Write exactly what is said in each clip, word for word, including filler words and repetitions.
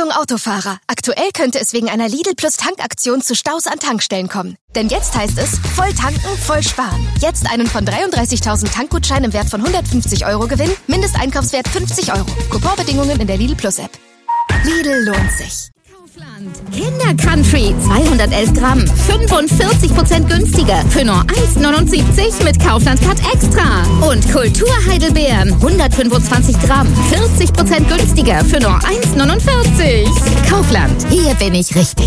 Achtung Autofahrer! Aktuell könnte es wegen einer Lidl Plus Tankaktion zu Staus an Tankstellen kommen. Denn jetzt heißt es, voll tanken, voll sparen. Jetzt einen von dreiunddreißigtausend Tankgutschein im Wert von hundertfünfzig Euro gewinnen, Mindesteinkaufswert fünfzig Euro. Couponbedingungen in der Lidl Plus App. Lidl lohnt sich. Kinder-Country, zweihundertelf Gramm, fünfundvierzig Prozent günstiger, für nur eins neunundsiebzig mit Kaufland Card Extra. Und Kultur-Heidelbeeren, hundertfünfundzwanzig Gramm, vierzig Prozent günstiger, für nur eins neunundvierzig. Kaufland, hier bin ich richtig.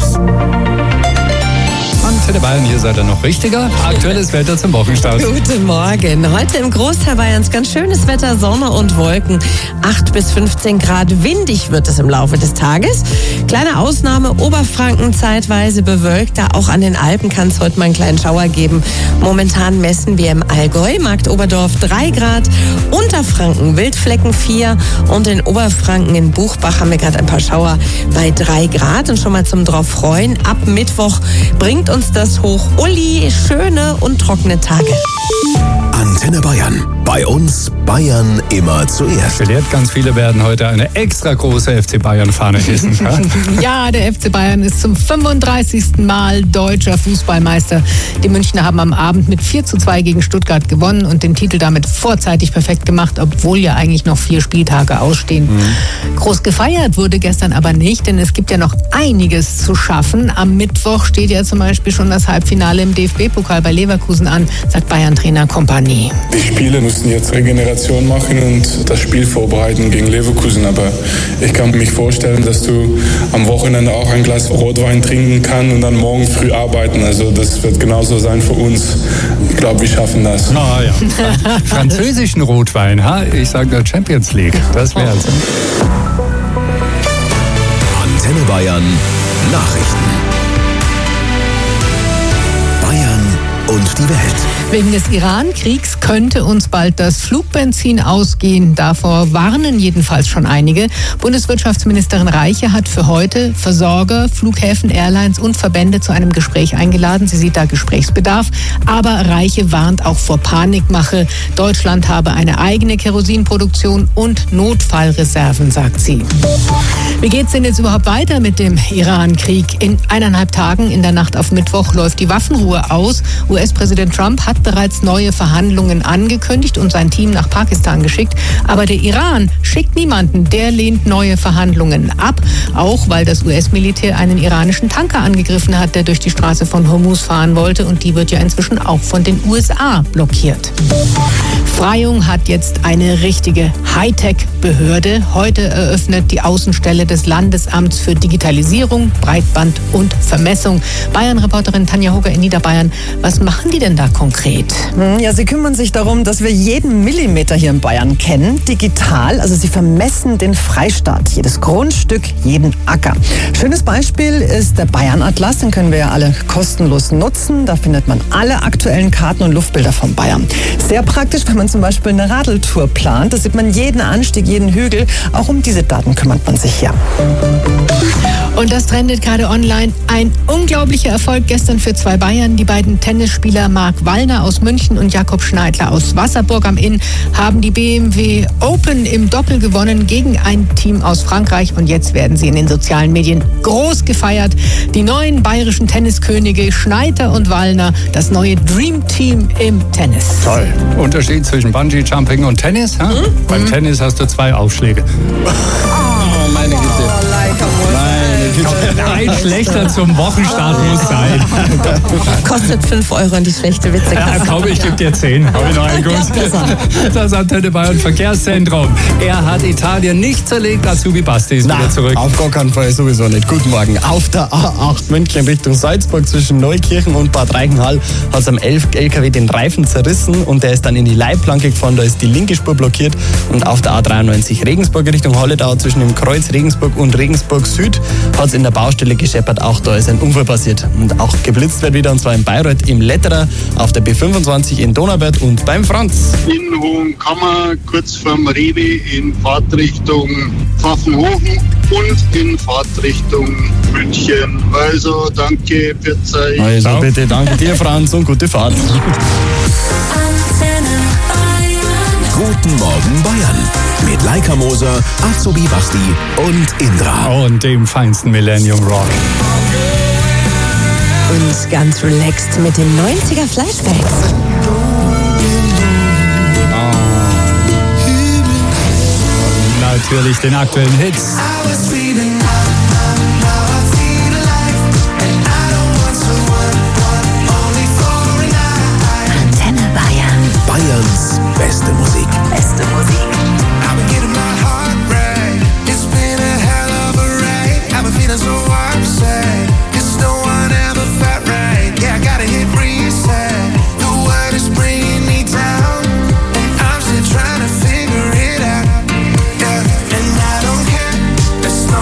Antenne Bayern, hier seid ihr noch richtiger. Aktuelles Wetter zum Wochenstart. Guten Morgen. Heute im Großteil Bayerns ganz schönes Wetter, Sonne und Wolken. acht bis fünfzehn Grad, windig wird es im Laufe des Tages. Kleine Ausnahme, Oberfranken zeitweise bewölkt. Da auch an den Alpen kann es heute mal einen kleinen Schauer geben. Momentan messen wir im Allgäu, Marktoberdorf drei Grad. Unterfranken, Wildflecken vier. Und in Oberfranken in Buchbach haben wir gerade ein paar Schauer bei drei Grad. Und schon mal zum drauf freuen. Ab Mittwoch bringt uns das hoch. Uli, schöne und trockene Tage. Antenne Bayern. Bei uns Bayern immer zuerst. Gelehrt, ganz viele werden heute eine extra große F C Bayern-Fahne hissen. Ja, der F C Bayern ist zum fünfunddreißigsten Mal deutscher Fußballmeister. Die Münchner haben am Abend mit vier zu zwei gegen Stuttgart gewonnen und den Titel damit vorzeitig perfekt gemacht, obwohl ja eigentlich noch vier Spieltage ausstehen. Mhm. Groß gefeiert wurde gestern aber nicht, denn es gibt ja noch einiges zu schaffen. Am Mittwoch steht ja zum Beispiel schon das Halbfinale im D F B-Pokal bei Leverkusen an, sagt Bayern-Trainer Kompanie. Die Spieler müssen jetzt Regeneration machen und das Spiel vorbereiten gegen Leverkusen. Aber ich kann mir vorstellen, dass du am Wochenende auch ein Glas Rotwein trinken kannst und dann morgen früh arbeiten. Also das wird genauso sein für uns. Ich glaube, wir schaffen das. Ah, ja. Französischen Rotwein, ha? Ich sage der Champions League. Das wär's. Antenne Bayern Nachrichten. Bayern und die Welt. Wegen des Iran-Kriegs könnte uns bald das Flugbenzin ausgehen. Davor warnen jedenfalls schon einige. Bundeswirtschaftsministerin Reiche hat für heute Versorger, Flughäfen, Airlines und Verbände zu einem Gespräch eingeladen. Sie sieht da Gesprächsbedarf. Aber Reiche warnt auch vor Panikmache. Deutschland habe eine eigene Kerosinproduktion und Notfallreserven, sagt sie. Wie geht's denn jetzt überhaupt weiter mit dem Iran-Krieg? In eineinhalb Tagen in der Nacht auf Mittwoch läuft die Waffenruhe aus. U S-Präsident Trump hat bereits neue Verhandlungen angekündigt und sein Team nach Pakistan geschickt. Aber der Iran schickt niemanden. Der lehnt neue Verhandlungen ab. Auch weil das U S-Militär einen iranischen Tanker angegriffen hat, der durch die Straße von Hormuz fahren wollte. Und die wird ja inzwischen auch von den U S A blockiert. Freyung hat jetzt eine richtige Hightech-Behörde. Heute eröffnet die Außenstelle des Landesamts für Digitalisierung, Breitband und Vermessung. Bayern-Reporterin Tanja Hugger in Niederbayern. Was machen die denn da konkret? Ja, sie kümmern sich darum, dass wir jeden Millimeter hier in Bayern kennen, digital. Also sie vermessen den Freistaat, jedes Grundstück, jeden Acker. Schönes Beispiel ist der Bayern-Atlas, den können wir ja alle kostenlos nutzen. Da findet man alle aktuellen Karten und Luftbilder von Bayern. Sehr praktisch, wenn man zum Beispiel eine Radeltour plant. Da sieht man jeden Anstieg, jeden Hügel. Auch um diese Daten kümmert man sich hier. Und das trendet gerade online. Ein unglaublicher Erfolg gestern für zwei Bayern. Die beiden Tennisspieler Marc Wallner aus München und Jakob Schneidler aus Wasserburg am Inn haben die B M W Open im Doppel gewonnen gegen ein Team aus Frankreich. Und jetzt werden sie in den sozialen Medien groß gefeiert. Die neuen bayerischen Tenniskönige Schneider und Wallner, das neue Dream Team im Tennis. Toll. Unterschied zwischen Bungee-Jumping und Tennis? Hm? Mhm. Beim Tennis hast du zwei Aufschläge. Oh, meine Güte. Oh, like Ein schlechter zum Wochenstart muss sein. Kostet fünf Euro und die schlechte Witze. Ja, komm, ich gebe dir zehn. Habe ich noch einen Guss. Das Antenne Bayern Verkehrszentrum. Er hat Italien nicht zerlegt, dazu wie Basti ist Na, wieder zurück. Auf gar keinen Fall, sowieso nicht. Guten Morgen. Auf der A acht München Richtung Salzburg zwischen Neukirchen und Bad Reichenhall hat es am elf L K W den Reifen zerrissen und der ist dann in die Leitplanke gefahren. Da ist die linke Spur blockiert und auf der A dreiundneunzig Regensburg Richtung Holledau zwischen dem Kreuz Regensburg und Regensburg Süd hat es in der Baustelle gescheppert. Auch da ist ein Unfall passiert. Und auch geblitzt wird wieder, und zwar in Bayreuth, im Letterer, auf der B fünfundzwanzig in Donauwörth und beim Franz. In Hohenkammer, kurz vorm Rewe, in Fahrtrichtung Pfaffenhofen und in Fahrtrichtung München. Also danke, Pirzei. Also Ciao. Bitte danke dir, Franz, und gute Fahrt. Guten Morgen Bayern. Mit Laika Moser, Azubi Basti und Indra. Und dem feinsten Millennium Rock. Und ganz relaxed mit den neunziger Flashbacks. Natürlich den aktuellen Hits. Antenne Bayern. Bayerns beste Musik. Beste Musik. Trying to figure it out, yeah. And I don't care.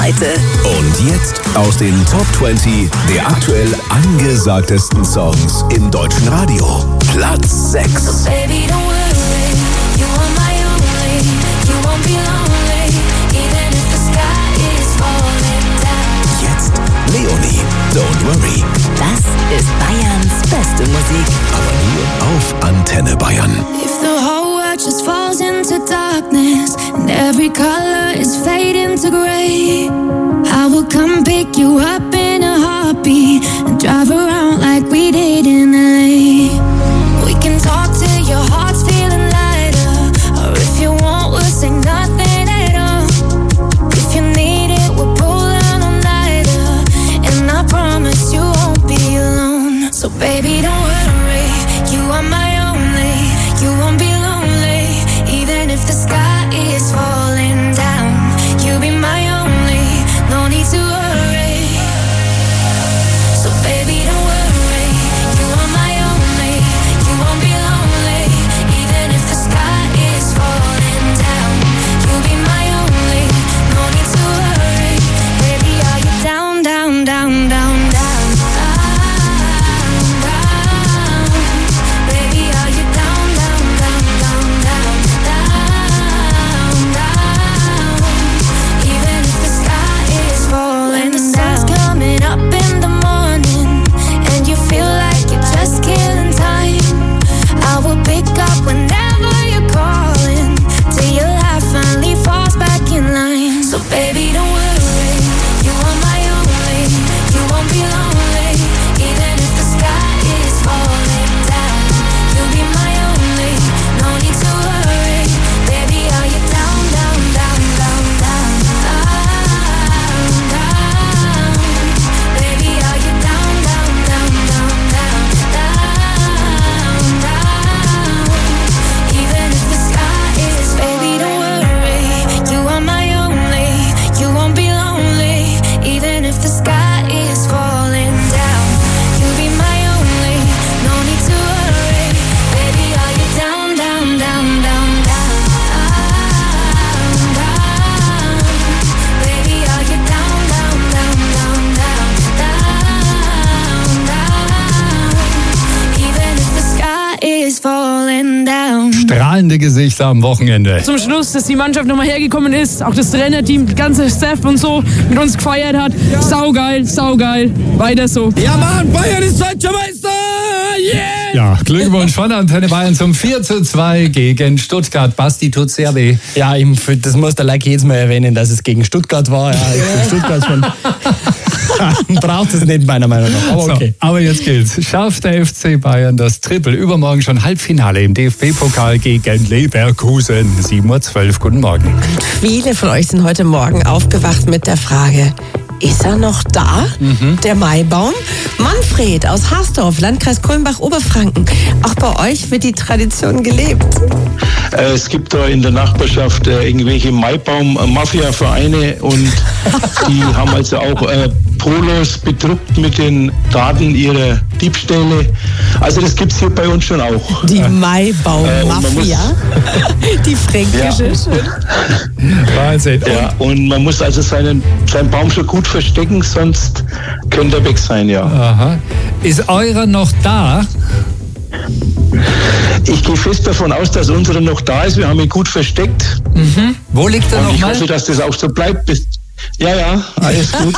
heute. Und jetzt aus den Top zwanzig der aktuell angesagtesten Songs im deutschen Radio. Platz sechs. Baby, don't worry, you are my only, you won't be lonely, even if the sky is falling down. Jetzt Leonie, Don't Worry. Das ist Bayerns beste Musik. Aber nur auf Antenne Bayern. If the whole world just falls into darkness and every color is fading to gray, I will come pick you up in a heartbeat and drive around like we did in L A. We can talk till your heart's feeling lighter, or if you want, we'll say nothing at all. If you need it, we'll pull out all nighter, and I promise you won't be alone. So baby, don't worry, you are my only, you won't be lonely, even if the sky is falling down. You'll be my only, no need to worry. So baby, don't worry, you are my only, you won't be lonely, even if the sky is falling down. You'll be my only, no need to worry. Baby, are you down, down, down, down, down, down, down? Baby, are you down, down, down, down, down, down, down? Even if the sky is falling down. When the sun's coming up in the morning and you feel like you're just killing time, I will pick up whenever you're calling till your life finally falls back in line. So baby, don't worry, you are my only, you won't be lonely, even if the sky is falling down. You'll be my only, no need to worry. Baby, are you down, down, down, down, down, down, down? Baby, are you down, down, down, down, down, down, down? Even if the sky is, baby, don't worry, you are my only, you won't be lonely, even if the sky is falling down. You'll be my only, no need to worry. Baby, are you down, down, down, down, down, down? Baby, are you down, down, down, down, down, down, down? Even if the sky is falling down. Strahlende Gesichter am Wochenende. Zum Schluss, dass die Mannschaft nochmal hergekommen ist, auch das Trainerteam, das ganze Staff und so mit uns gefeiert hat. Saugeil, saugeil. Weiter so. Ja Mann, Bayern ist deutscher Meister! Yeah! Ja, Glückwunsch von Antenne Bayern zum vier zu zwei gegen Stuttgart. Basti, tut sehr weh. Ja, eben, das muss der Like jetzt mal erwähnen, dass es gegen Stuttgart war. Ja, also Stuttgart schon. Braucht es nicht, meiner Meinung nach. Aber okay. So, aber jetzt geht's. Schafft der F C Bayern das Triple? Übermorgen schon Halbfinale im D F B-Pokal gegen Leverkusen. sieben Uhr zwölf. Guten Morgen. Viele von euch sind heute Morgen aufgewacht mit der Frage: Ist er noch da? Mhm. Der Maibaum? Manfred aus Harsdorf, Landkreis Kulmbach-Oberfranken. Auch bei euch wird die Tradition gelebt. Es gibt da in der Nachbarschaft äh, irgendwelche Maibaum-Mafia-Vereine und die haben also auch äh, Polos bedruckt mit den Daten ihrer Diebstähle. Also das gibt es hier bei uns schon auch. Die Maibaum-Mafia? Äh, die fränkische. Ja. Wahnsinn. Ja, und man muss also seinen, seinen Baum schon gut verstecken, sonst könnte er weg sein, ja. Aha. Ist eurer noch da? Ich gehe fest davon aus, dass unsere noch da ist. Wir haben ihn gut versteckt. Mhm. Wo liegt er und noch ich mal? hoffe, dass das auch so bleibt. Bis ja, ja, alles gut.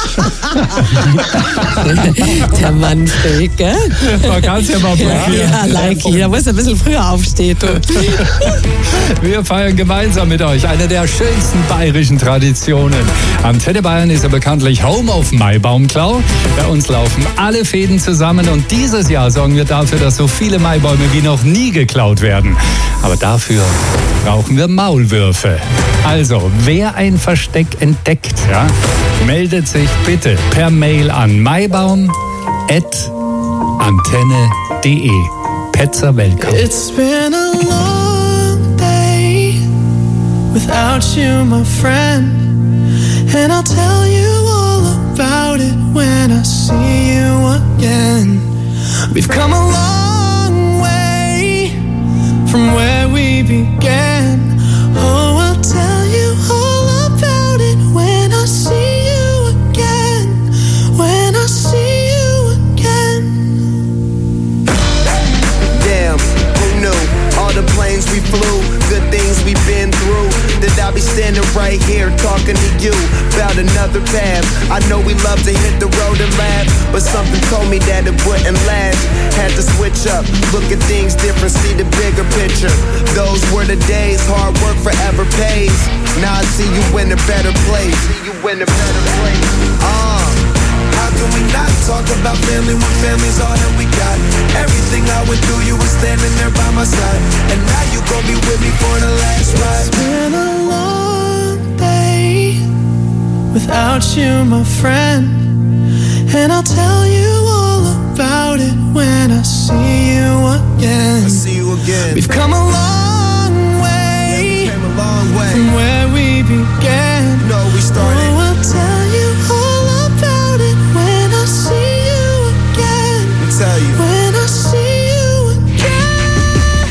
Der Manfred, gell? Man kann es ja mal probieren. Ja, like, da muss ein bisschen früher aufstehen. Wir feiern gemeinsam mit euch eine der schönsten bayerischen Traditionen. Antenne Bayern ist ja bekanntlich Home of Maibaumklau. Bei uns laufen alle Fäden zusammen und dieses Jahr sorgen wir dafür, dass so viele Maibäume wie noch nie geklaut werden. Aber dafür brauchen wir Maulwürfe. Also, wer ein Versteck entdeckt, ja, meldet sich bitte per Mail an maibaum at antenne punkt de. Petzer Welker. It's been a long day without you, my friend, and I'll tell you all about it when I see you again. We've come a long way from where we began. Oh, I'll tell you all about it when I see you love to hit the road and laugh, but something told me that it wouldn't last. Had to switch up, look at things different, see the bigger picture. Those were the days, hard work forever pays. Now I see you in a better place. See you in a better place. Uh, how can we not talk about family when family's all that we got? Everything I went through, you were standing there by my side, and now you gon' be with me for the last ride. It's been a long day without you, my friend, and I'll tell you all about it when I see you again. I see you again. We've come a long way, yeah, we came a long way from where we began. No, we started. Oh, I'll tell you all about it when I see you again. Let me tell you. When I see you again.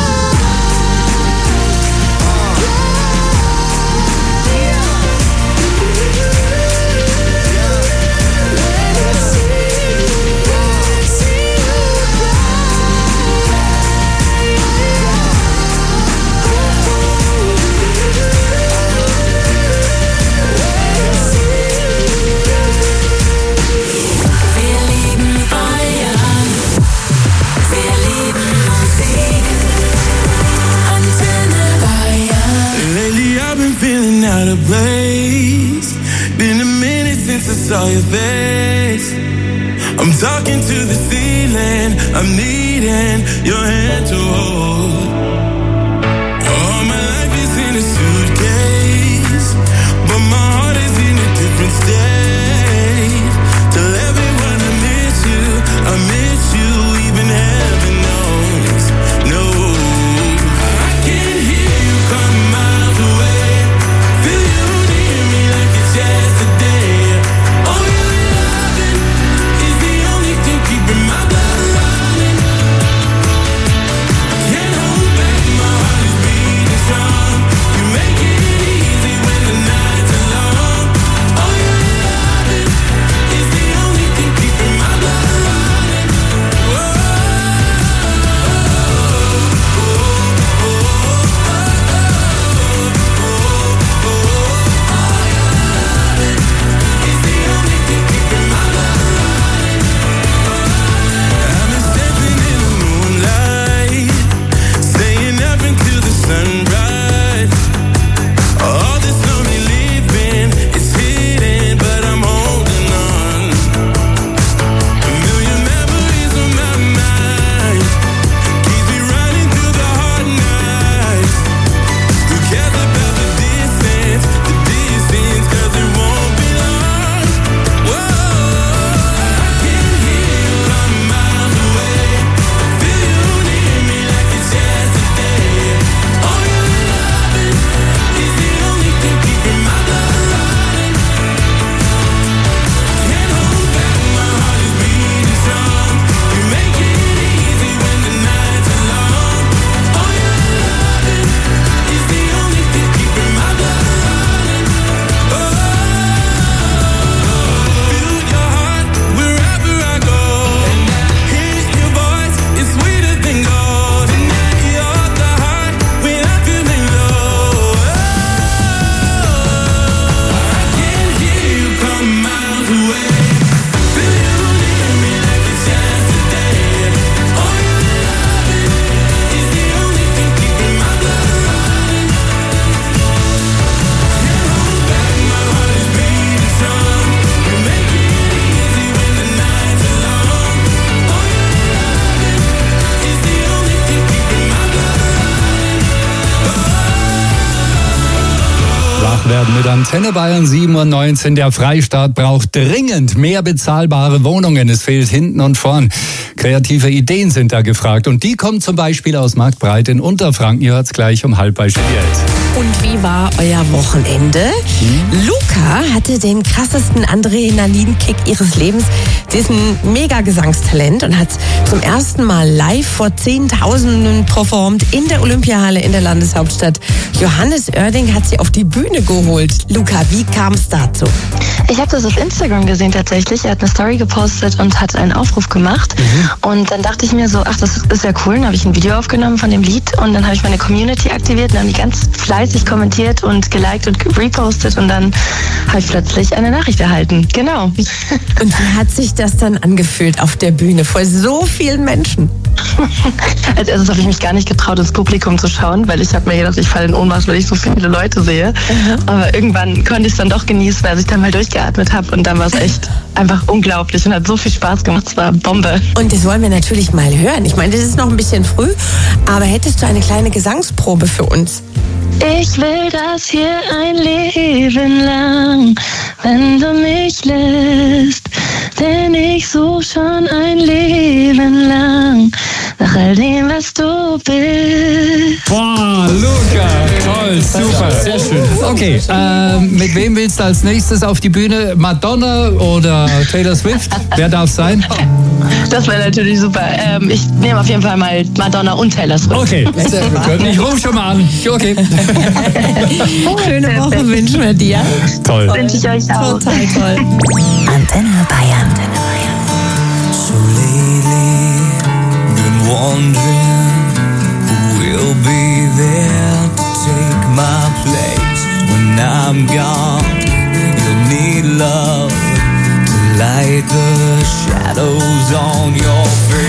Out of place. Been a minute since I saw your face. I'm talking to the ceiling. I'm needing your hand to hold. All my life is in a suitcase, but my heart is in a different state. Tell everyone I miss you. I miss you, even heaven knows. No, I can hear you come miles away. Yesterday, oh, your loving is the only thing keeping my blood running. Can't hold back, my heart is beating strong. You make it easy when the nights are long. Oh, your loving is the only thing keeping my blood running. Whoa, oh, oh, oh, sunrise. All this lonely living is hidden, but I'm holding on. A million memories on my mind, keeps me running through the hard nights. Who cares about the distance, the distance, cause it won't be long. Whoa, I can hear you come miles away. Feel you near me like it's yesterday. Werden mit Antenne Bayern sieben Uhr neunzehn. Der Freistaat braucht dringend mehr bezahlbare Wohnungen. Es fehlt hinten und vorn. Kreative Ideen sind da gefragt. Und die kommen zum Beispiel aus Marktbreit in Unterfranken. Ihr hört es gleich um halb bei Studiert. Und wie war euer Wochenende? Hm? Luca hatte den krassesten Adrenalinkick ihres Lebens. Sie ist ein mega Gesangstalent und hat zum ersten Mal live vor Zehntausenden performt in der Olympiahalle in der Landeshauptstadt. Johannes Oerding hat sie auf die Bühne geholt. Luca, wie kam es dazu? Ich habe das auf Instagram gesehen tatsächlich. Er hat eine Story gepostet und hat einen Aufruf gemacht. Mhm. Und dann dachte ich mir so, ach, das ist ja cool. Dann habe ich ein Video aufgenommen von dem Lied und dann habe ich meine Community aktiviert und haben die ganz fleißig kommentiert und geliked und repostet und dann habe ich plötzlich eine Nachricht erhalten. Genau. Und wie hat sich das dann angefühlt auf der Bühne vor so vielen Menschen? Als erstes habe ich mich gar nicht getraut, ins Publikum zu schauen, weil ich habe mir gedacht, ich falle in Ohnmacht, weil ich so viele Leute sehe. Mhm. Aber irgendwann konnte ich es dann doch genießen, als ich dann mal durchgeatmet habe und dann war es echt einfach unglaublich und hat so viel Spaß gemacht. Es war Bombe. Und das wollen wir natürlich mal hören. Ich meine, das ist noch ein bisschen früh, aber hättest du eine kleine Gesangsprobe für uns? Ich will das hier ein Leben lang, wenn du mich lässt, denn ich suche schon ein Leben lang nach all dem, was du bist. Boah, Luca, toll, super, sehr schön. Okay, äh, mit wem willst du als nächstes auf die Bühne? Madonna oder Taylor Swift? Wer darf es sein? Das wäre natürlich super. Ähm, ich nehme auf jeden Fall mal Madonna und Taylor Swift. Okay, sehr gut. Ich rufe schon mal an. Okay. Schöne Woche wünschen wir dir. Toll. Wünsche ich euch auch. Total toll. Antenne Bayern. So lately, been wondering who will be there to take my place when I'm gone. You'll need love to light the shadows on your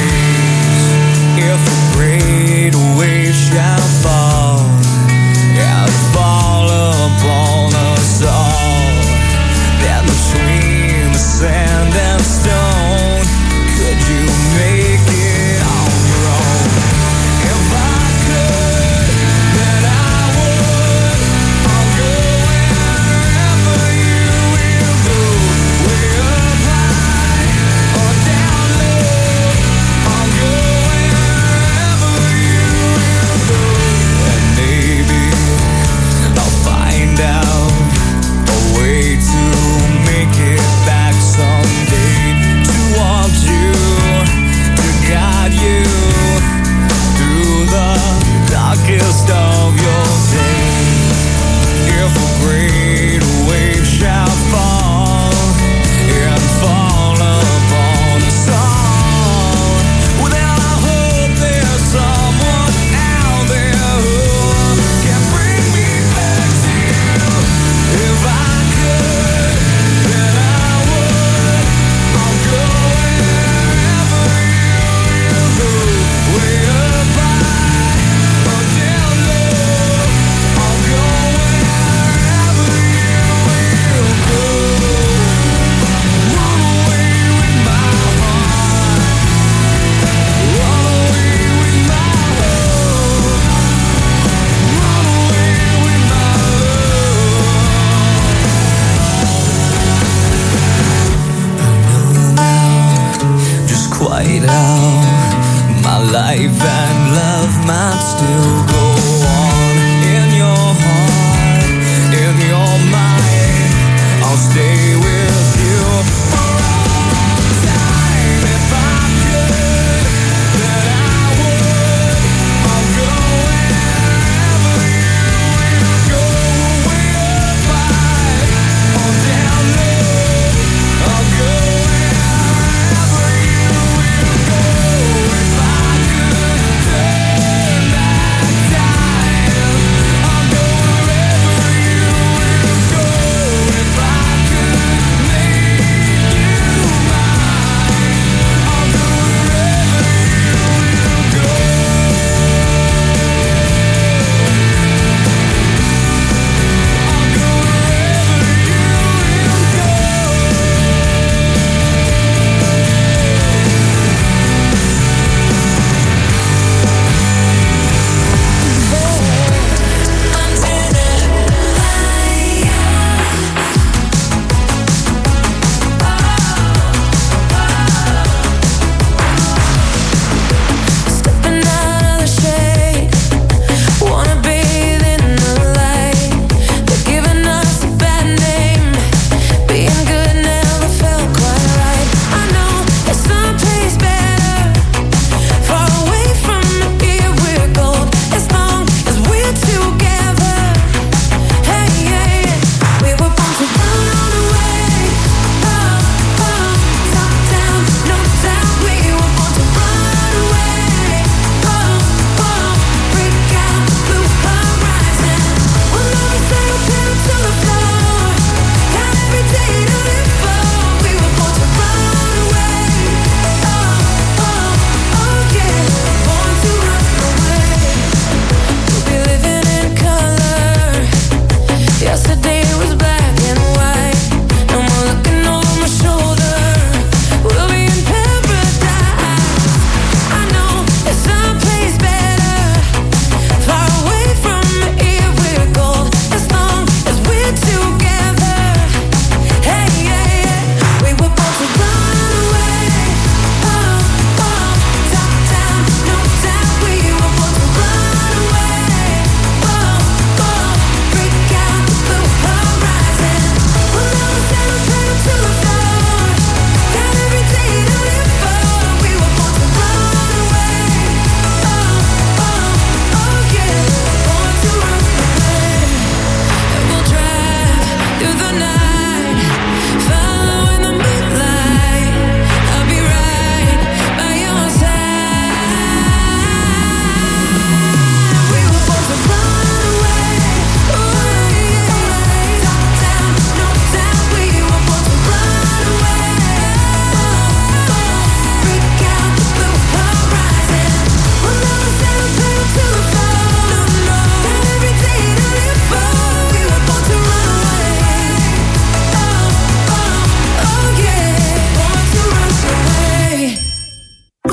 face. If a great wave shall fall and fall upon us all, then between the sand and stone, could you make it on your own? If I could, then I would. I'll go wherever you will go, way up high or down low. I'll go wherever you will go, and maybe I'll find out a way to make it back someday, to want you, to guide you through the darkest of your days. If a great wave shall fall and fall upon us all, well then I hope there's someone out there who can bring me back to you. If I could, then I would. I'll go wherever you will go, way up high or down low. I'll go wherever you will go. Run away with my heart, run away with my hope, run away with my love. Just quite how my life and love might still go on. In your heart, in your mind, I'll stay with you for all time. If I could, then I would. I'll go wherever you will go, way up high or down low. I'll go wherever you will go. If I could turn back time.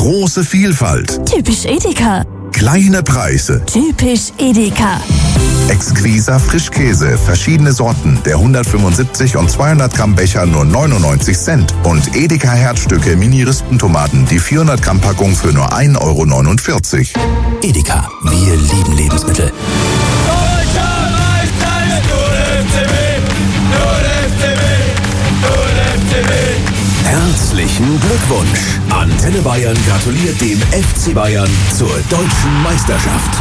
Große Vielfalt. Typisch Edeka. Kleine Preise. Typisch Edeka. Exquiser Frischkäse, verschiedene Sorten, der hundertfünfundsiebzig und zweihundert Gramm Becher nur neunundneunzig Cent. Und Edeka Herzstücke Mini-Rispentomaten, die vierhundert Gramm Packung für nur ein Euro neunundvierzig. Edeka, wir lieben Lebensmittel. Herzlichen Glückwunsch! Antenne Bayern gratuliert dem F C Bayern zur deutschen Meisterschaft.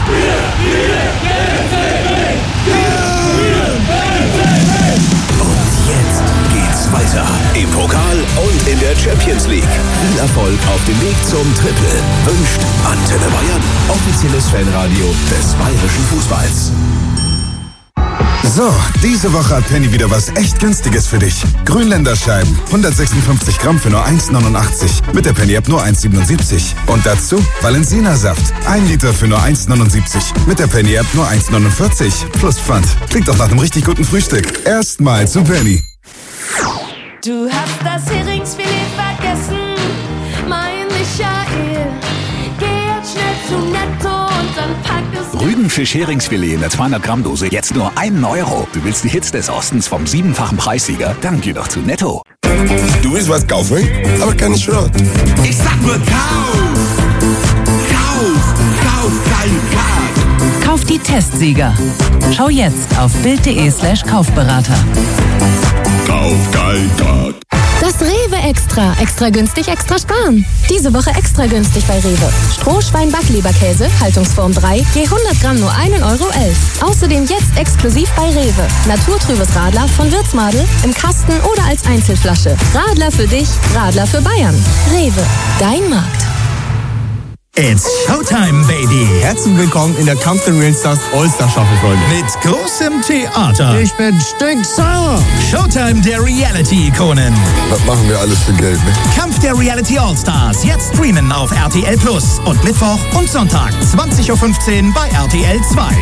Und jetzt geht's weiter im Pokal und in der Champions League. Viel Erfolg auf dem Weg zum Triple wünscht Antenne Bayern, offizielles Fanradio des bayerischen Fußballs. So, diese Woche hat Penny wieder was echt Günstiges für dich. Grünländerscheiben, hundertsechsundfünfzig Gramm für nur eins neunundachtzig. Mit der Penny-App nur eins siebenundsiebzig. Und dazu Valensina-Saft, ein Liter für nur eins neunundsiebzig. Mit der Penny-App nur eins neunundvierzig. Plus Pfand. Klingt doch nach einem richtig guten Frühstück. Erstmal zu Penny. Du hast das Heringsfilet vergessen, mein Michael. Geh jetzt schnell zu Netto und dann pack es. Rügenfisch-Heringsfilet in der zweihundert Gramm Dose jetzt nur einen Euro. Du willst die Hits des Ostens vom siebenfachen Preissieger? Dann geh doch zu Netto. Du willst was kaufen, aber keine Schrott. Ich sag nur kauf! Kauf! Kauf dein Card! Kauf die Testsieger. Schau jetzt auf bild.de slash Kaufberater. Kauf dein Card! Das Rewe Extra. Extra günstig, extra sparen. Diese Woche extra günstig bei Rewe. Strohschwein-Backleberkäse, Haltungsform drei, je hundert Gramm nur ein Euro elf. Außerdem jetzt exklusiv bei Rewe. Naturtrübes Radler von Wirtsmadel im Kasten oder als Einzelflasche. Radler für dich, Radler für Bayern. Rewe, dein Markt. It's Showtime, baby! Herzlich willkommen in der Kampf der Real Stars All-Star-Staffel, Freunde. Mit großem Theater. Ich bin stinksauer. Showtime der Reality-Ikonen. Was machen wir alles für Geld, ne? Kampf der Reality All-Stars. Jetzt streamen auf R T L Plus. Und Mittwoch und Sonntag, zwanzig Uhr fünfzehn bei R T L zwei.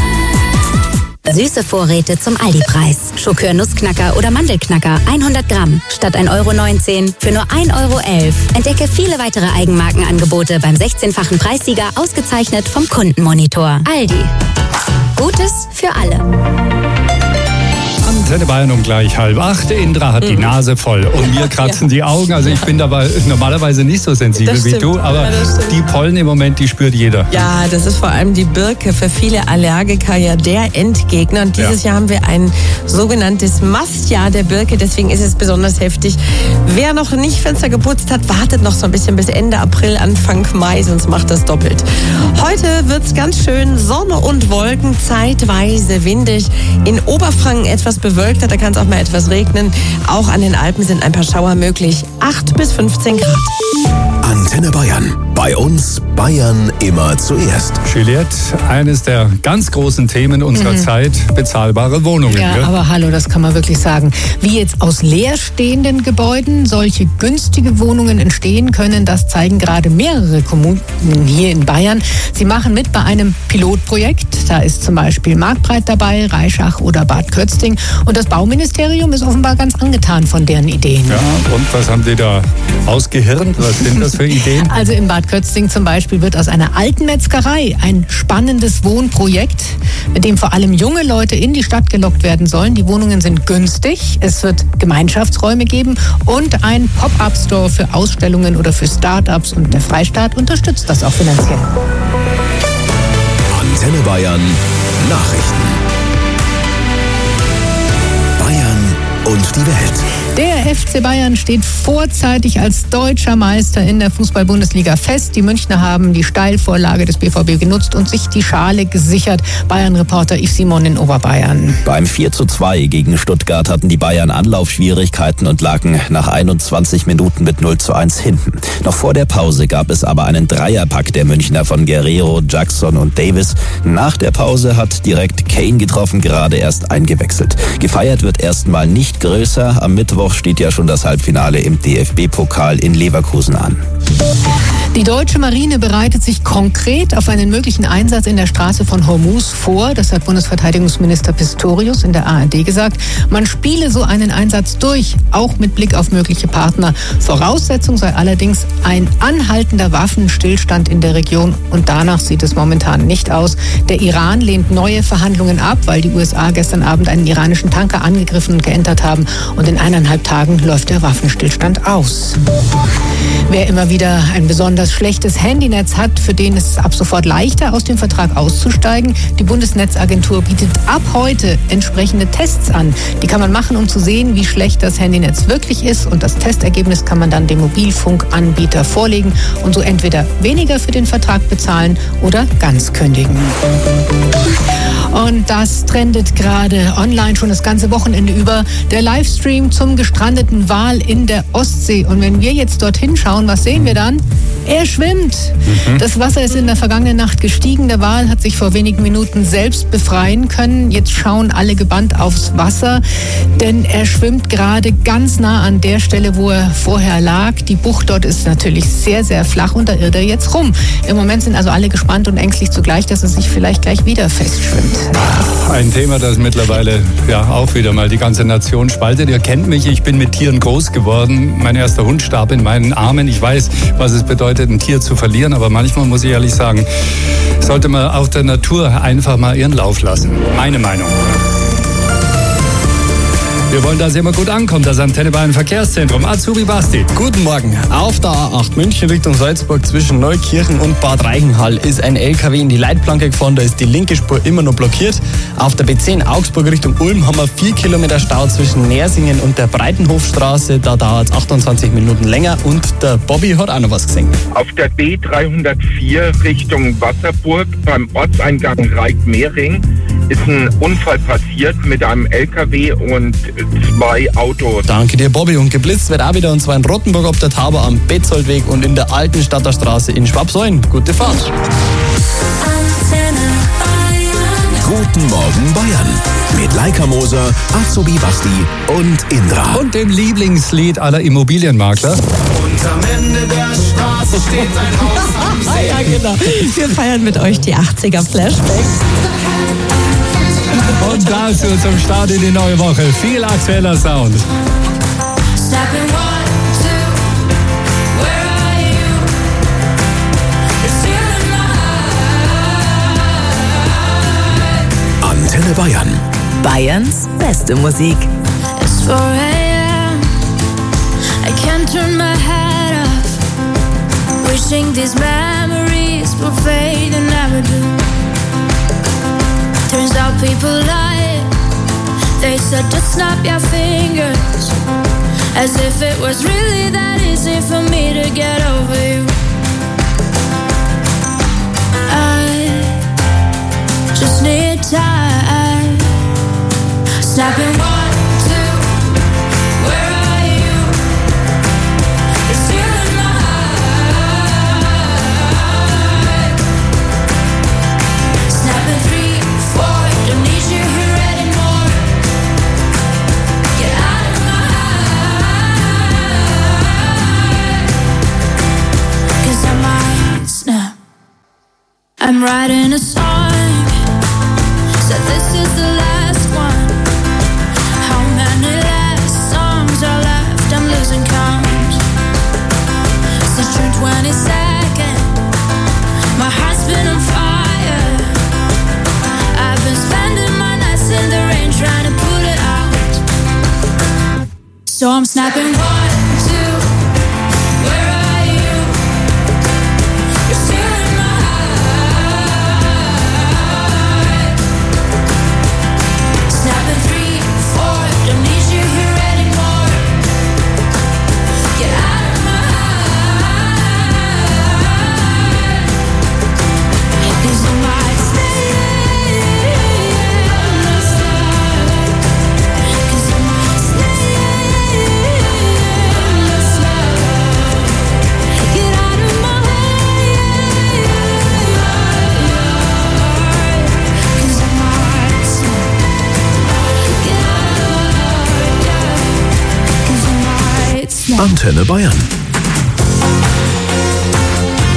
Süße Vorräte zum Aldi-Preis. Schokör-Nussknacker oder Mandelknacker hundert Gramm statt ein Euro neunzehn für nur ein Euro elf. Entdecke viele weitere Eigenmarkenangebote beim sechzehnfachen Preissieger, ausgezeichnet vom Kundenmonitor. Aldi. Gutes für alle. Antenne Bayern um gleich halb acht. Indra hat die Nase voll und mir kratzen ja. die Augen. Also ich bin dabei normalerweise nicht so sensibel wie du, aber ja, die Pollen im Moment, die spürt jeder. Ja, das ist vor allem die Birke, für viele Allergiker ja der Endgegner. Und dieses ja. Jahr haben wir ein sogenanntes Mastjahr der Birke, deswegen ist es besonders heftig. Wer noch nicht Fenster geputzt hat, wartet noch so ein bisschen bis Ende April, Anfang Mai, sonst macht das doppelt. Heute wird's ganz schön Sonne und Wolken, zeitweise windig. In Oberfranken etwas bewölkter, da kann es auch mal etwas regnen. Auch an den Alpen sind ein paar Schauer möglich. acht bis fünfzehn Grad. Antenne Bayern. Bei uns Bayern immer zuerst. Juliette, eines der ganz großen Themen unserer mhm. Zeit, bezahlbare Wohnungen. Ja, gell? aber hallo, das kann man wirklich sagen. Wie jetzt aus leerstehenden Gebäuden solche günstige Wohnungen entstehen können, das zeigen gerade mehrere Kommunen hier in Bayern. Sie machen mit bei einem Pilotprojekt. Da ist zum Beispiel Markbreit dabei, Reischach oder Bad Kötzting. Und das Bauministerium ist offenbar ganz angetan von deren Ideen. Ja, und was haben die da ausgehirnt? Was sind das für Ideen? Also in Bad Kötzting zum Beispiel wird aus einer alten Metzgerei ein spannendes Wohnprojekt, mit dem vor allem junge Leute in die Stadt gelockt werden sollen. Die Wohnungen sind günstig, es wird Gemeinschaftsräume geben und ein Pop-up-Store für Ausstellungen oder für Start-ups. Und der Freistaat unterstützt das auch finanziell. Antenne Bayern Nachrichten. Bayern und die Welt. Der F C Bayern steht vorzeitig als deutscher Meister in der Fußball-Bundesliga fest. Die Münchner haben die Steilvorlage des B V B genutzt und sich die Schale gesichert. Bayern-Reporter Yves Simon in Oberbayern. Beim vier zu zwei gegen Stuttgart hatten die Bayern Anlaufschwierigkeiten und lagen nach einundzwanzig Minuten mit null zu eins hinten. Noch vor der Pause gab es aber einen Dreierpack der Münchner von Guerrero, Jackson und Davis. Nach der Pause hat direkt Kane getroffen, gerade erst eingewechselt. Gefeiert wird erstmal nicht größer. Am Mittwoch steht ja schon das Halbfinale im D F B-Pokal in Leverkusen an. Die deutsche Marine bereitet sich konkret auf einen möglichen Einsatz in der Straße von Hormuz vor. Das hat Bundesverteidigungsminister Pistorius in der A R D gesagt. Man spiele so einen Einsatz durch, auch mit Blick auf mögliche Partner. Voraussetzung sei allerdings ein anhaltender Waffenstillstand in der Region. Und danach sieht es momentan nicht aus. Der Iran lehnt neue Verhandlungen ab, weil die U S A gestern Abend einen iranischen Tanker angegriffen und geentert haben. Und in eineinhalb Tagen läuft der Waffenstillstand aus. Wer immer wieder ein besonders schlechtes Handynetz hat, für den ist es ab sofort leichter, aus dem Vertrag auszusteigen. Die Bundesnetzagentur bietet ab heute entsprechende Tests an. Die kann man machen, um zu sehen, wie schlecht das Handynetz wirklich ist. Und das Testergebnis kann man dann dem Mobilfunkanbieter vorlegen und so entweder weniger für den Vertrag bezahlen oder ganz kündigen. Und das trendet gerade online schon das ganze Wochenende über. Der Livestream zum gestrandeten Wal in der Ostsee. Und wenn wir jetzt dorthin schauen, was sehen wir dann? Er schwimmt. Mhm. Das Wasser ist in der vergangenen Nacht gestiegen. Der Wal hat sich vor wenigen Minuten selbst befreien können. Jetzt schauen alle gebannt aufs Wasser, denn er schwimmt gerade ganz nah an der Stelle, wo er vorher lag. Die Bucht dort ist natürlich sehr, sehr flach und da irrt er jetzt rum. Im Moment sind also alle gespannt und ängstlich zugleich, dass er sich vielleicht gleich wieder festschwimmt. Ein Thema, das mittlerweile ja auch wieder mal die ganze Nation spaltet. Ihr kennt mich, ich bin mit Tieren groß geworden. Mein erster Hund starb in meinen Armen. Ich weiß, was es bedeutet, ein Tier zu verlieren. Aber manchmal muss ich ehrlich sagen, sollte man auch der Natur einfach mal ihren Lauf lassen. Meine Meinung. Wir wollen, dass ihr immer gut ankommt. Das Antenne Bayern Verkehrszentrum. Azubi Basti. Guten Morgen. Auf der A acht München Richtung Salzburg zwischen Neukirchen und Bad Reichenhall ist ein L K W in die Leitplanke gefahren. Da ist die linke Spur immer noch blockiert. Auf der B zehn Augsburg Richtung Ulm haben wir vier Kilometer Stau zwischen Nersingen und der Breitenhofstraße. Da dauert es achtundzwanzig Minuten länger. Und der Bobby hat auch noch was gesehen. Auf der B dreihundertvier Richtung Wasserburg beim Ortseingang Reitmehring ist ein Unfall passiert mit einem L K W und zwei Autos. Danke dir, Bobby. Und geblitzt wird auch wieder, und zwar in Rottenburg auf der Tauber am Betzoldweg und in der alten Stadterstraße in Schwabsäulen. Gute Fahrt. Guten Morgen Bayern. Mit Leica Moser, Azubi Basti und Indra. Und dem Lieblingslied aller Immobilienmakler. Und am Ende der Straße steht ein Haus am See. Ja, genau. Wir feiern mit euch die achtziger Flashbacks. Und dazu zum Start in die neue Woche viel aktueller Sound. Antenne Bayern. Bayerns beste Musik. It's four a.m. I can't turn my head off. Wishing these memories will fade and never do. Turns out people lie. They said just snap your fingers, as if it was really that easy for me to get over you. I just need time. Snapping one, two, where are you? It's you in my heart. Snapping three, four, don't need you here anymore. Get out of my heart. 'Cause I might snap. I'm writing a song, so this is the last one. How many last songs are left? I'm losing count. Since June twenty-second, my heart's been on fire. I've been spending my nights in the rain trying to put it out. So I'm snapping one, two, where are you? You're still in my heart. Snapping three, four, don't need you here anymore. Get out of my heart. 'Cause I might stay in the sun. 'Cause I might stay in the sun. Get out of my heart. 'Cause I might stay. Get out of my heart. 'Cause I might stay. Antenne Bayern.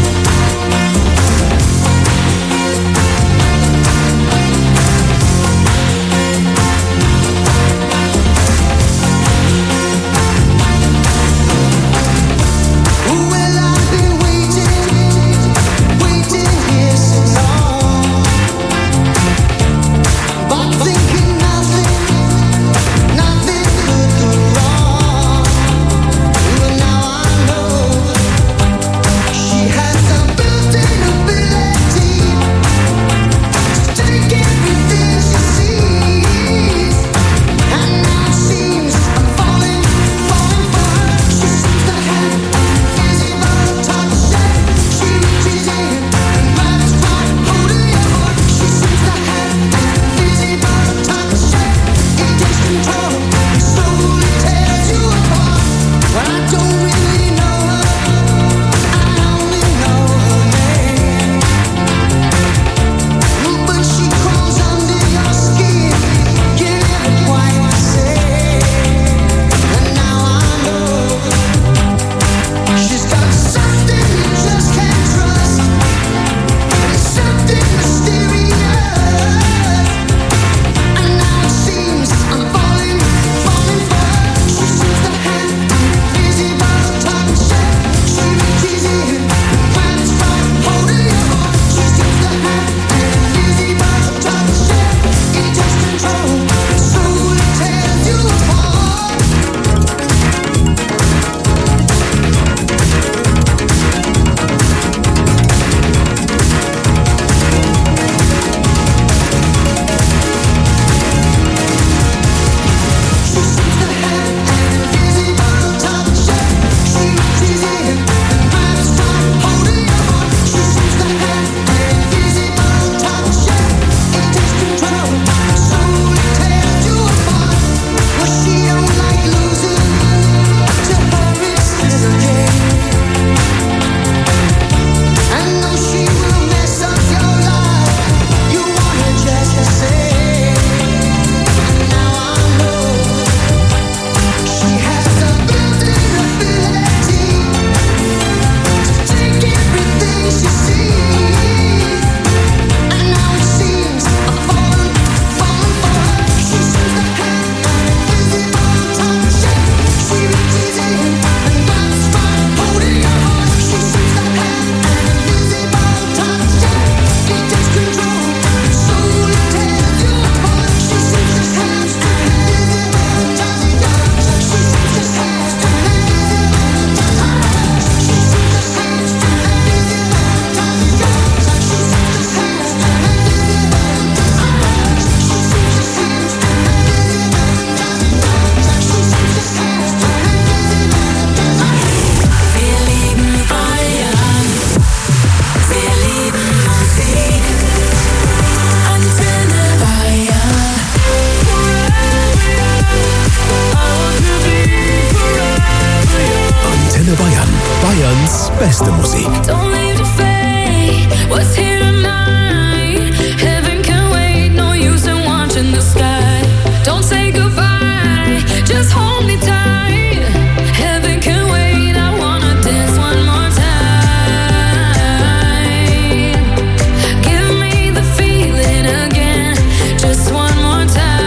beste Musik. Don't leave the fate, what's here tonight? Heaven can wait, no use in watching the sky. Don't say goodbye, just hold me tight. Heaven can wait, I wanna dance one more time. Give me the feeling again, just one more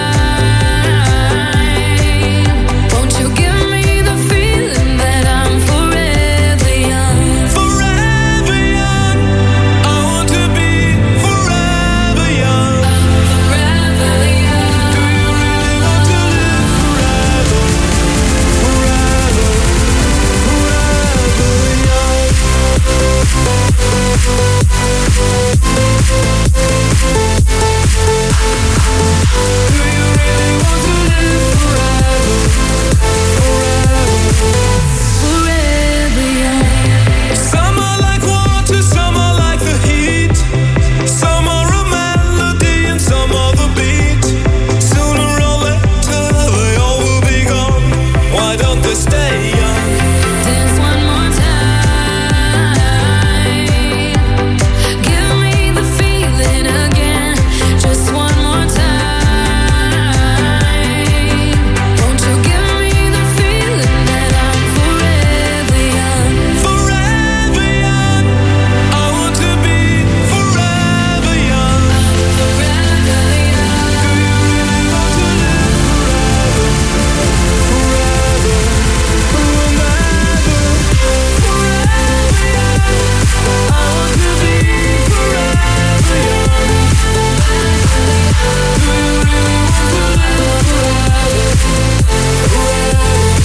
time. Won't you give me the feeling that I'm forever young? Forever young. I want to be forever young. Forever young. Do you really want to live forever? Forever, forever young. Do you really want to live forever? Forever young. Some are like water, some are like the heat. Some are a melody and some are the beat. Sooner or later they all will be gone. Why don't they stay young? Dance one more time. Give me the feeling again, just one more time. Won't you give me the feeling that I'm forever young? Forever young. I want to be forever young. Forever young. Do you really want to live forever? Forever, forever young. I want to be forever young. Do you really want to live forever? Forever,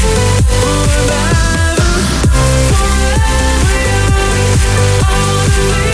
forever young. I want to be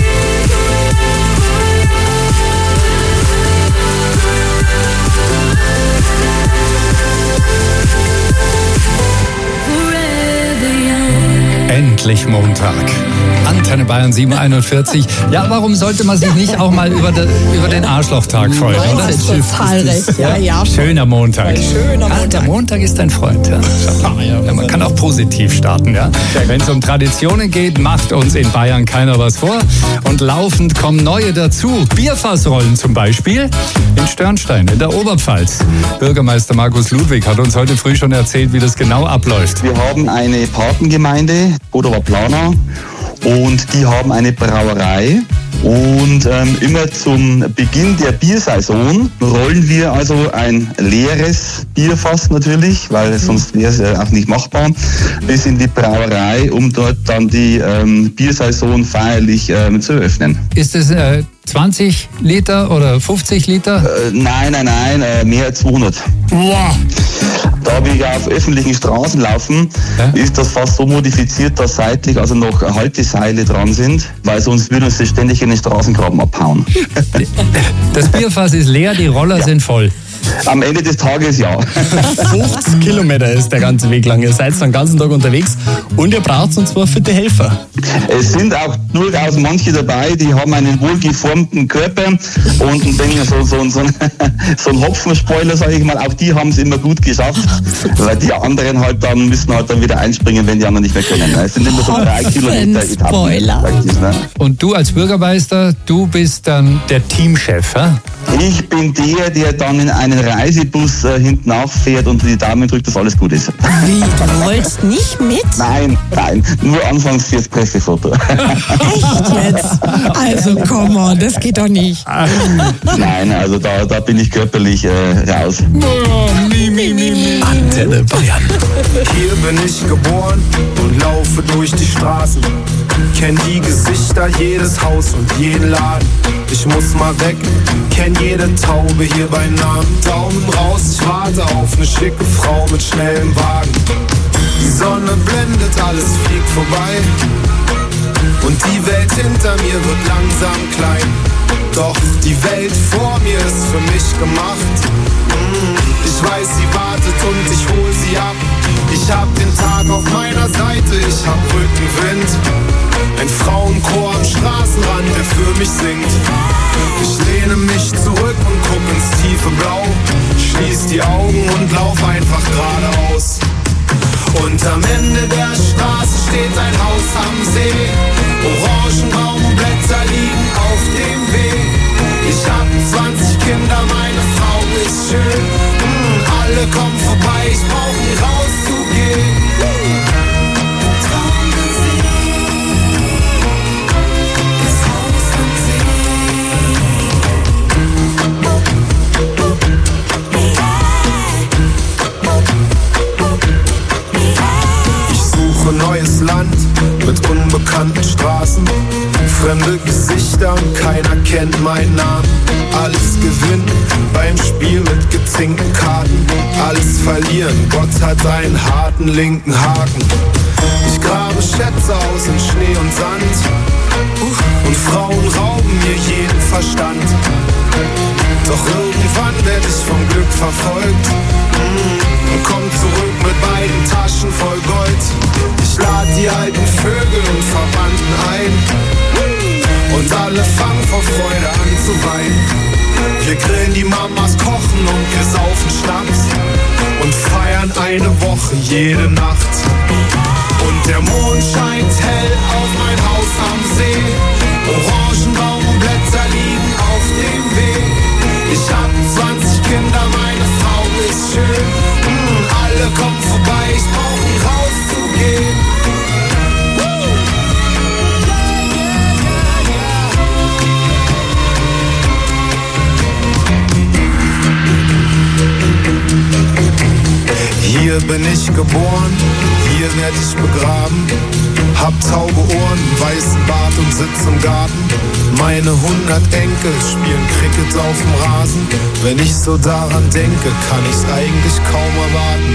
forever young. Endlich Montag. Antenne Bayern sieben einundvierzig. Ja, warum sollte man sich nicht auch mal über, de, über den Arschlochtag freuen, Du oder? hast total recht. Ja, ja. Schöner Montag. Schöner Ah, der Montag ist dein Freund. Ja. Ja, man kann auch positiv starten. Ja. Wenn es um Traditionen geht, macht uns in Bayern keiner was vor. Und laufend kommen neue dazu. Bierfassrollen zum Beispiel in Sternstein in der Oberpfalz. Bürgermeister Markus Ludwig hat uns heute früh schon erzählt, wie das genau abläuft. Wir haben eine Patengemeinde, Bodower Planer, und die haben eine Brauerei. Und ähm, immer zum Beginn der Biersaison rollen wir also ein leeres Bierfass natürlich, weil sonst wäre es ja auch nicht machbar, bis in die Brauerei, um dort dann die ähm, Biersaison feierlich ähm, zu öffnen. Ist es äh, zwanzig Liter oder fünfzig Liter? Äh, nein, nein, nein, äh, mehr als zweihundert. Wow. Da wir ja auf öffentlichen Straßen laufen, ja, ist das fast so modifiziert, dass seitlich also noch Halteseile dran sind, weil sonst würde uns das ständig in den Straßengraben abhauen. Das Bierfass ist leer, die Roller ja. sind voll. Am Ende des Tages ja. fünfzig Kilometer ist der ganze Weg lang. Ihr seid den ganzen Tag unterwegs und ihr braucht uns zwar fitte Helfer. Es sind auch durchaus manche dabei, die haben einen wohlgeformten Körper und ein bisschen so, so, so, so ein Hopfenspoiler, sage ich mal. Auch die haben es immer gut geschafft, weil die anderen halt dann müssen halt dann wieder einspringen, wenn die anderen nicht mehr können. Es sind immer so drei Kilometer Etappen. Ne? Und du als Bürgermeister, du bist dann der Teamchef, hä? Ich bin der, der dann in einen Reisebus äh, hinten auffährt und die Daumen drückt, dass alles gut ist. Wie, du wolltest nicht mit? Nein, nein, nur anfangs fürs Pressefoto. Echt jetzt? Also, come on, das geht doch nicht. Nein, also da, da bin ich körperlich äh, raus. Antenne Bayern. Hier bin ich geboren und laufe durch die Straßen. Kenn die Gesichter, jedes Haus und jeden Laden. Ich muss mal weg, kenn jede Taube hier bei Namen. Daumen raus, ich warte auf eine schicke Frau mit schnellem Wagen. Die Sonne blendet, alles fliegt vorbei. Und die Welt hinter mir wird langsam klein. Doch die Welt vor mir ist für mich gemacht. Ich weiß, sie wartet und ich hol sie ab. Ich hab den Tag auf meiner Seite, ich hab Rückenwind. Ein Frauenchor am Straßenrand, der für mich singt. Ich lehne mich zurück und guck ins tiefe Blau. Schließ die Augen und lauf einfach geradeaus. Und am Ende der Straße steht ein Haus am See. mit unbekannten Straßen. Fremde Gesichter und keiner kennt meinen Namen. Alles gewinnen beim Spiel mit gezinkten Karten. Alles verlieren, Gott hat einen harten linken Haken. Ich grabe Schätze aus in Schnee und Sand. Und Frauen rauben mir jeden Verstand. Doch irgendwann werd ich vom Glück verfolgt und komm zurück mit beiden Taschen voll Gold. Ich lad die alten Vögel und Verwandten ein und alle fangen vor Freude an zu weinen. Wir grillen, die Mamas kochen und wir saufen Schnaps und feiern eine Woche jede Nacht. Und der Mond scheint hell auf mein Haus am See. Orangenbaumblätter liegen auf dem Weg. Ich hab zwanzig Kinder, meine Frau ist schön. Mm, alle kommen vorbei, ich brauch nie rauszugehen. Hier bin ich geboren, hier werd ich begraben. Hab taube Ohren, weißen Bart und sitz im Garten. Meine hundert Enkel spielen Cricket auf dem Rasen. Wenn ich so daran denke, kann ich's eigentlich kaum erwarten.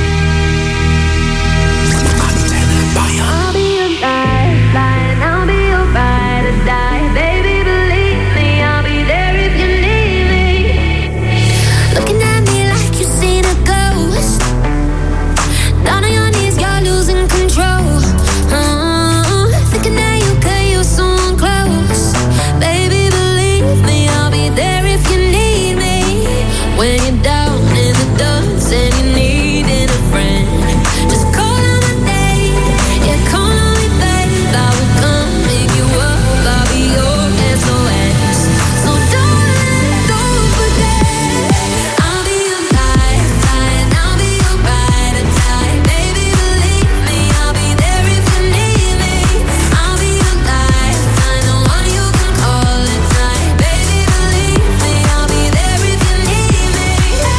Antenne Bayern. I'll be your lifeline, I'll be your ride or die. Baby, believe me, I'll be there if you need me. Looking at me like you've seen a ghost. Down on your knees, you're losing control. Uh, thinking that you could use someone close. Baby, believe me, I'll be there if you need me. When you're down in the dumps and you needing a friend, just call on my name. Yeah, call on me, babe. I will come pick you up. I'll be your S O S. So darling, don't forget. I'll be your lifeline, I'll be your ride or die. Baby, believe me, I'll be there if you need me. I'll be your lifeline, the one you can call at night. Baby, believe me, I'll be there if you need me.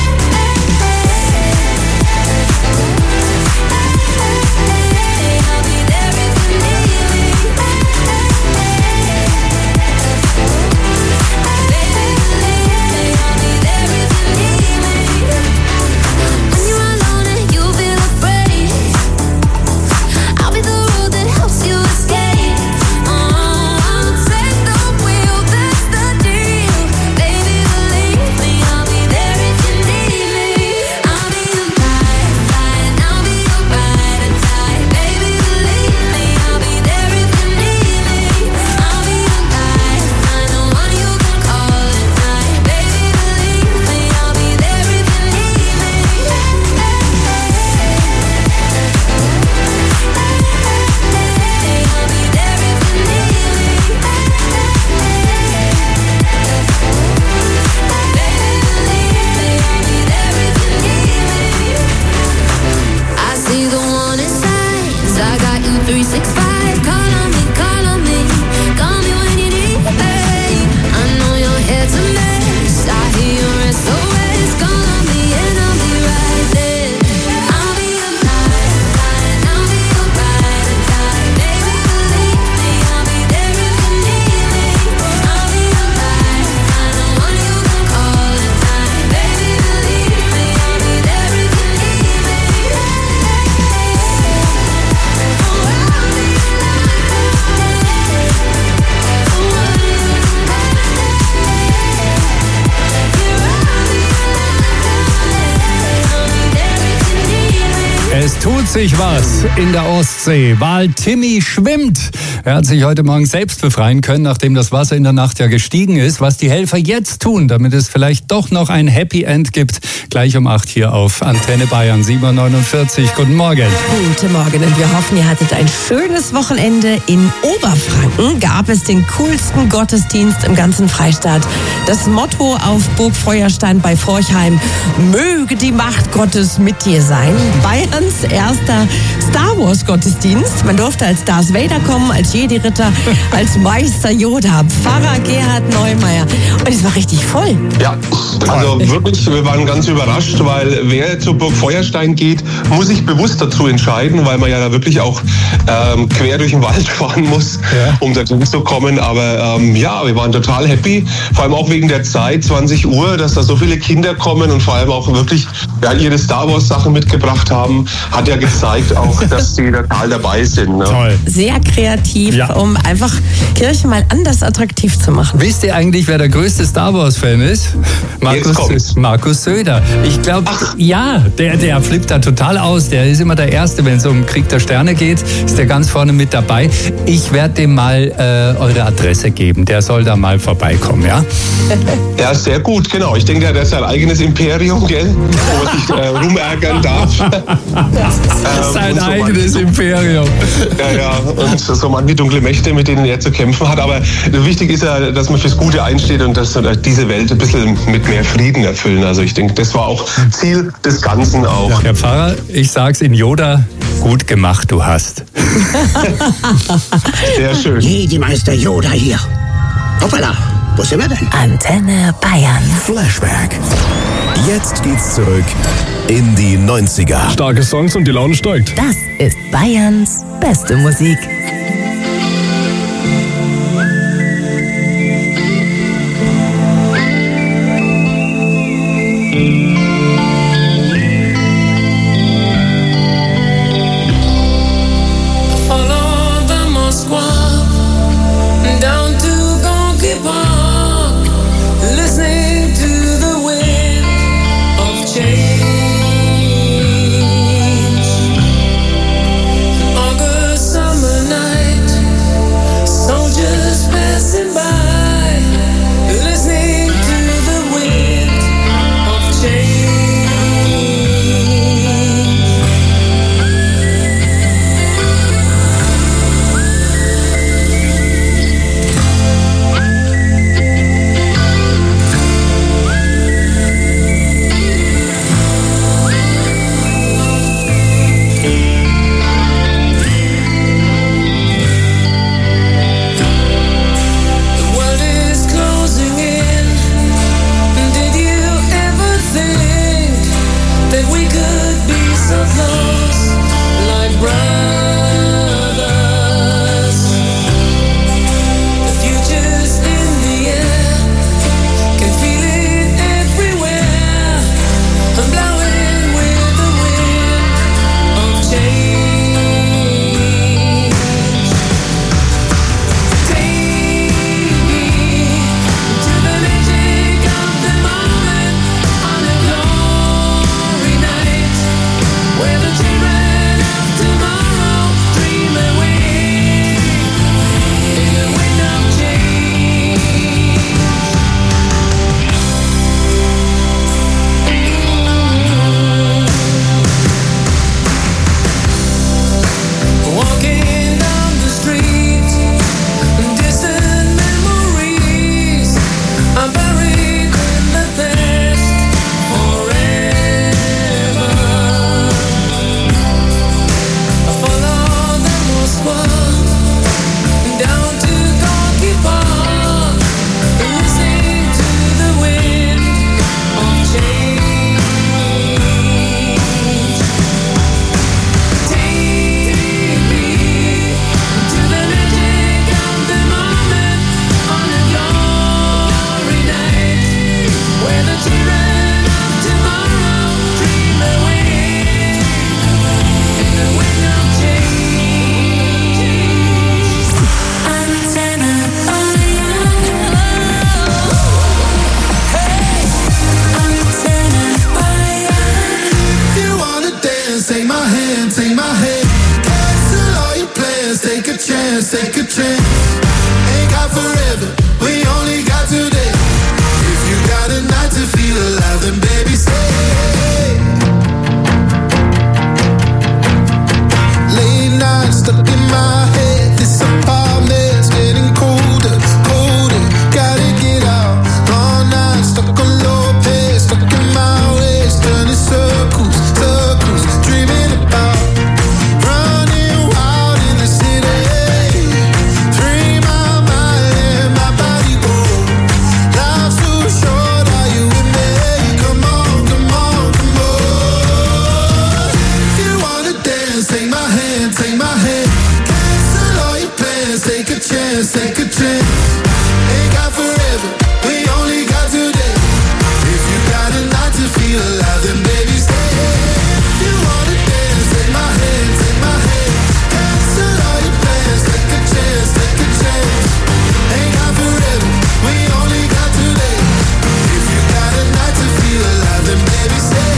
I'll be there if you need me. Baby, believe me, I'll be there if you need me. When you're alone and you feel afraid, I'll be the road that helps you escape. Oh, I'll take the wheel, that's the deal. Baby, believe me, I'll be there if you need me. I'll be your lifeline, I'll be your ride or die. Baby, believe me, I'll be there if you need me. I'll be your lifeline, the one you can call at night. Baby, believe me, I'll be there if you need me. I'll be there if you need me. Baby, believe me, I'll be there if you need me. I see the warning signs. I got you three sixty-five. Call on me, call on me. Call me when you need me. I know your head's a mess. I hear your S O S. Call on me and I'll be right there. I'll be your lifeline, I'll be your ride or die. Baby, believe me, I'll be there if you need me. I'll be your lifeline, the one you can call at night. Baby, believe me, I'll be there if you need me. Es tut sich was in der Ostsee, weil Timmy schwimmt. Er hat sich heute Morgen selbst befreien können, nachdem das Wasser in der Nacht ja gestiegen ist. Was die Helfer jetzt tun, damit es vielleicht doch noch ein Happy End gibt, gleich um acht hier auf Antenne Bayern sieben Uhr neunundvierzig. Guten Morgen. Guten Morgen und wir hoffen, ihr hattet ein schönes Wochenende. In Oberfranken gab es den coolsten Gottesdienst im ganzen Freistaat. Das Motto auf Burg Feuerstein bei Forchheim: Möge die Macht Gottes mit dir sein. Bayerns erster Star Wars Gottesdienst. Man durfte als Darth Vader kommen, als als Jedi-Ritter, als Meister Yoda, Pfarrer Gerhard Neumeier. Und es war richtig voll. Ja, also wirklich, wir waren ganz überrascht, weil wer zur Burg Feuerstein geht, muss sich bewusst dazu entscheiden, weil man ja da wirklich auch ähm, quer durch den Wald fahren muss, ja. um da hinzukommen. Aber ähm, ja, wir waren total happy, vor allem auch wegen der Zeit, zwanzig Uhr, dass da so viele Kinder kommen und vor allem auch wirklich ja, ihre Star Wars Sachen mitgebracht haben, hat ja gezeigt auch, dass sie total dabei sind. Ne? Toll. Sehr kreativ, ja. um einfach Kirche mal anders attraktiv zu machen. Wisst ihr eigentlich, wer der größte Star Wars Fan ist? Markus, Markus Söder. Ich glaube, ja, der, der flippt da total aus. Der ist immer der Erste, wenn es um Krieg der Sterne geht, ist der ganz vorne mit dabei. Ich werde dem mal äh, eure Adresse geben. Der soll da mal vorbeikommen, ja? Ja, sehr gut, genau. Ich denke, der hat sein eigenes Imperium, gell? Wo er sich äh, rumärgern darf. ähm, sein so eigenes manche, Imperium. Ja, ja, und so manche dunkle Mächte, mit denen er zu kämpfen hat. Aber wichtig ist ja, dass man fürs Gute einsteht und dass diese Welt ein bisschen mit mehr Frieden erfüllen. Also ich denke, das war auch Ziel des Ganzen auch. Ja, Herr Pfarrer, ich sag's in Yoda, gut gemacht, du hast. Sehr schön. Jedi-Meister Yoda hier. Hoppala, wo sind wir denn? Antenne Bayern. Flashback. Jetzt geht's zurück in die neunziger. Starke Songs und die Laune steigt. Das ist Bayerns beste Musik. chance, take a chance. Ain't got forever, we only got today. If you got a night to feel alive, then baby stay. Late nights stuck in my head, this apartment's getting colder, colder. Gotta get out. Long nights stuck on low pace, stuck in my ways, turning circles, circles, dreaming about running wild in the city. dance, take a chance, take a chance. Ain't got forever, we only got today. If you got a night to feel alive, then baby stay. If you wanna dance, take my hand, take my hand. Cancel all your plans, take a chance, take a chance. Ain't got forever, we only got today. If you got a night to feel alive, then baby stay.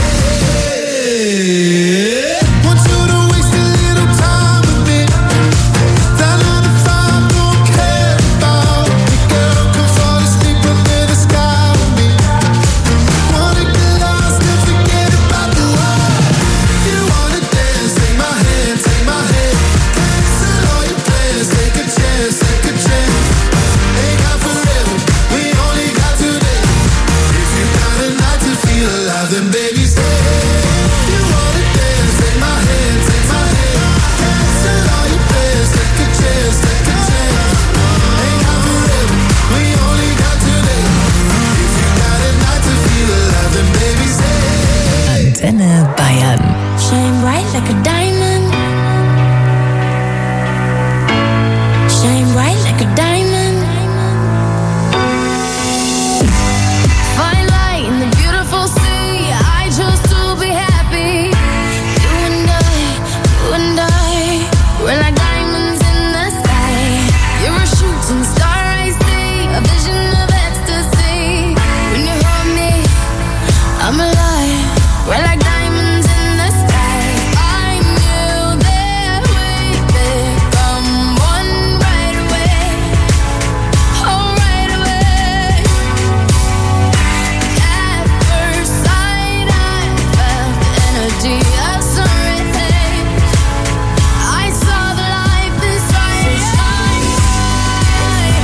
Want you to waste a little time with me. That nine to five don't care about me, girl. Come fall asleep under the sky with me. Wanna get lost and forget about the world. If you wanna dance, take my hand, take my hand. Cancel all your plans, take a chance, take a chance. Ain't got forever, we only got today. If you got a night to feel alive, then baby stay. If you wanna dance, take my hand, take my hand. Cancel all your plans, take a chance, take a chance. Ain't got forever, we only got today. If you got a night to feel alive, then baby stay. Antenne Bayern. Shine bright like a diamond. Shine bright like a diamond. Fine light in the beautiful sea. I chose to be happy. You and I, you and I, we're like diamonds in the sky. You're a shooting star, I see, a vision of ecstasy. When you hold me, I'm alive. We're like diamonds in the sky. I knew that we'd become one right away. Oh, right away. At first sight, I felt the energy of sun rays. I saw the life inside. So shine bright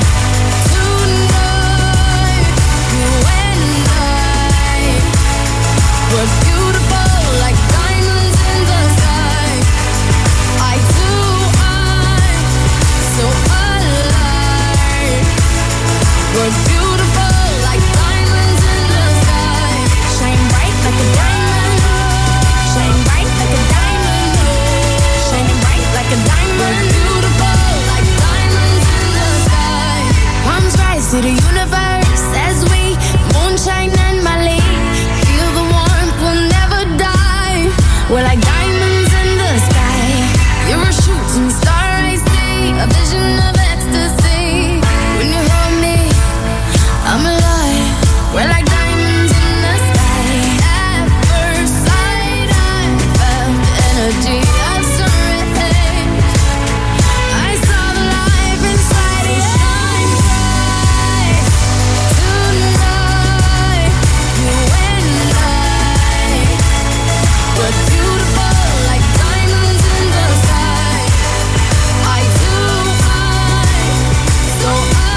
tonight. You and I were beautiful like diamonds in the sky. I too, I'm so alive. We're beautiful like diamonds in the sky. Shine bright like a diamond. Shine bright like a diamond. Shining bright like a diamond. We're beautiful like diamonds in the sky. Palms rise to the universe as we moonshine and Mali. Feel the warmth, we'll never die. We're like diamonds in the sky. You're a shooting star, I see, a vision of ecstasy. When you hold me, I'm alive. We're like diamonds in the sky. At first sight, I felt the energy of sun rays. I saw the life inside you. Shine bright tonight. You and I were beautiful like diamonds in the sky. I too, I'm so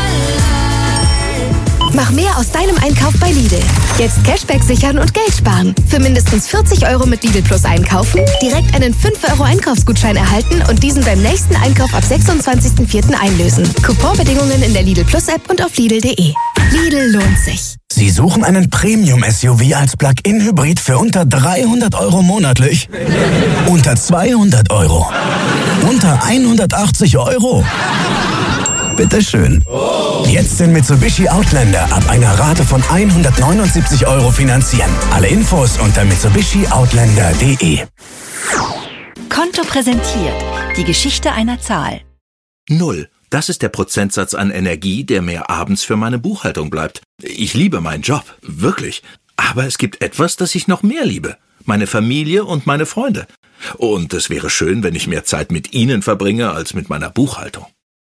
alive. Mach mehr aus deinem Einkauf bei Lidl. Jetzt Cashback sichern und Geld sparen. Für mindestens vierzig Euro mit Lidl Plus einkaufen, direkt einen fünf Euro Einkaufsgutschein erhalten und diesen beim nächsten Einkauf ab sechsundzwanzigsten vierten einlösen. Couponbedingungen in der Lidl Plus App und auf Lidl punkt de. Lidl lohnt sich. Sie suchen einen Premium-S U V als Plug-in-Hybrid für unter dreihundert Euro monatlich? Unter zweihundert Euro? Unter hundertachtzig Euro? Bitteschön. Jetzt den Mitsubishi Outlander ab einer Rate von hundertneunundsiebzig Euro finanzieren. Alle Infos unter mitsubishi outlander punkt de. Konto präsentiert. Die Geschichte einer Zahl. Null. Das ist der Prozentsatz an Energie, der mir abends für meine Buchhaltung bleibt. Ich liebe meinen Job. Wirklich. Aber es gibt etwas, das ich noch mehr liebe. Meine Familie und meine Freunde. Und es wäre schön, wenn ich mehr Zeit mit ihnen verbringe als mit meiner Buchhaltung.